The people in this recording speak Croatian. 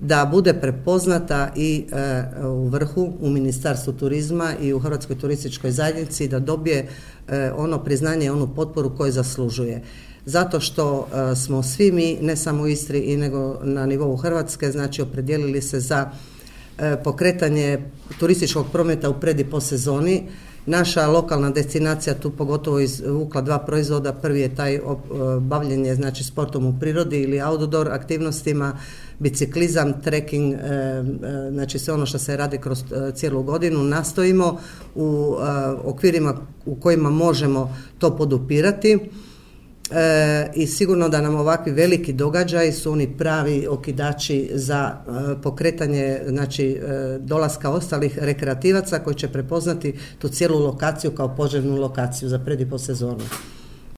da bude prepoznata i u vrhu, u Ministarstvu turizma i u Hrvatskoj turističkoj zajednici, da dobije ono priznanje, onu potporu koju zaslužuje. Zato što smo svi mi, ne samo u Istri i nego na nivou Hrvatske, znači opredijelili se za pokretanje turističkog prometa u pred i po sezoni. Naša lokalna destinacija tu pogotovo izvukla 2 proizvoda. Prvi je taj bavljenje, znači sportom u prirodi ili outdoor aktivnostima, biciklizam, trekking, znači sve ono što se radi kroz cijelu godinu. Nastojimo u okvirima u kojima možemo to podupirati. I sigurno da nam ovakvi veliki događaji su oni pravi okidači za pokretanje, znači dolaska ostalih rekreativaca koji će prepoznati tu cijelu lokaciju kao poželjnu lokaciju za pred i po sezonu.